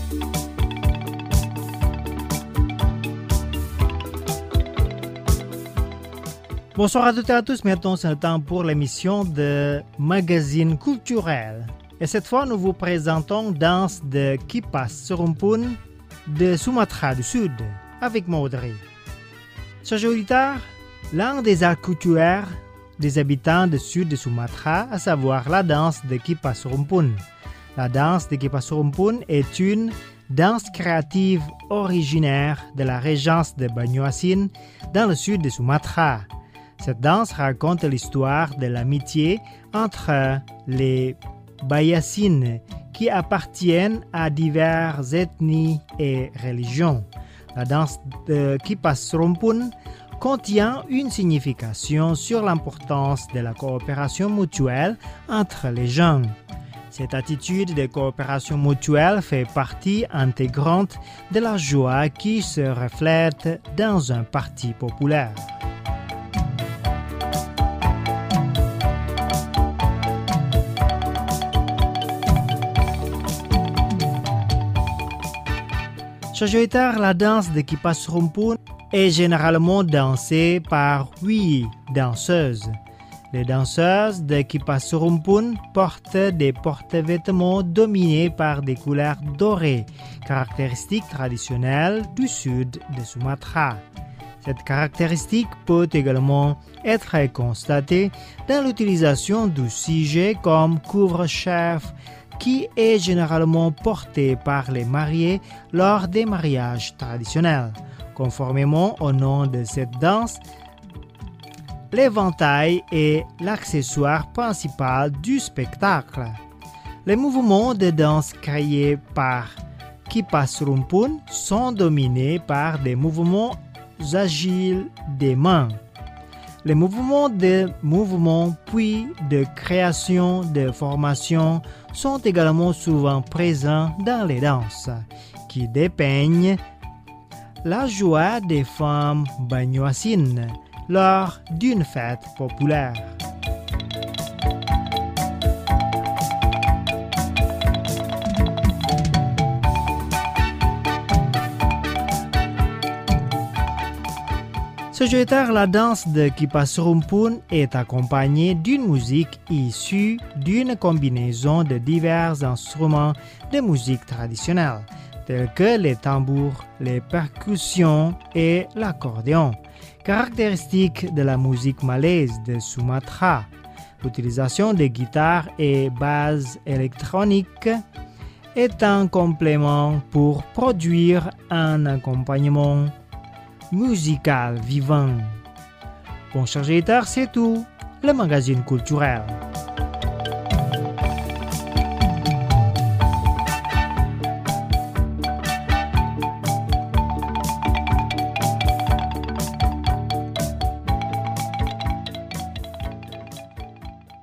Bonsoir à toutes et à tous, maintenant c'est le temps pour l'émission de Magazine culturel. Et cette fois, nous vous présentons Danse de Kipas Serumpun de Sumatra du Sud, avec Maudrey. Chers auditeurs, l'un des arts culturels des habitants du sud de Sumatra, à savoir la danse de Kipas Serumpun. La danse de Kipas Serumpun est une danse créative originaire de la régence de Banyuasin dans le sud de Sumatra. Cette danse raconte l'histoire de l'amitié entre les Bayasines qui appartiennent à diverses ethnies et religions. La danse de Kipas Serumpun contient une signification sur l'importance de la coopération mutuelle entre les gens. Cette attitude de coopération mutuelle fait partie intégrante de la joie qui se reflète dans un parti populaire. Chers auditeurs, la danse de Kipas Serumpun est généralement dansée par 8 danseuses. Les danseuses de Kipas Serumpun portent des porte-vêtements dominés par des couleurs dorées, caractéristiques traditionnelles du sud de Sumatra. Cette caractéristique peut également être constatée dans l'utilisation du sujet comme couvre-chef, qui est généralement porté par les mariés lors des mariages traditionnels. Conformément au nom de cette danse, l'éventail est l'accessoire principal du spectacle. Les mouvements de danse créés par Kipas Serumpun sont dominés par des mouvements agiles des mains. Les mouvements puis de création de formation sont également souvent présents dans les danses, qui dépeignent la joie des femmes banyuasines lors d'une fête populaire. Ce jeudi, la danse de Kipas Serumpun est accompagnée d'une musique issue d'une combinaison de divers instruments de musique traditionnelle, tels que les tambours, les percussions et l'accordéon, caractéristiques de la musique malaise de Sumatra. L'utilisation des guitares et basses électroniques est un complément pour produire un accompagnement musical vivant. Bon, chers auditeurs, c'est tout. Le magazine culturel.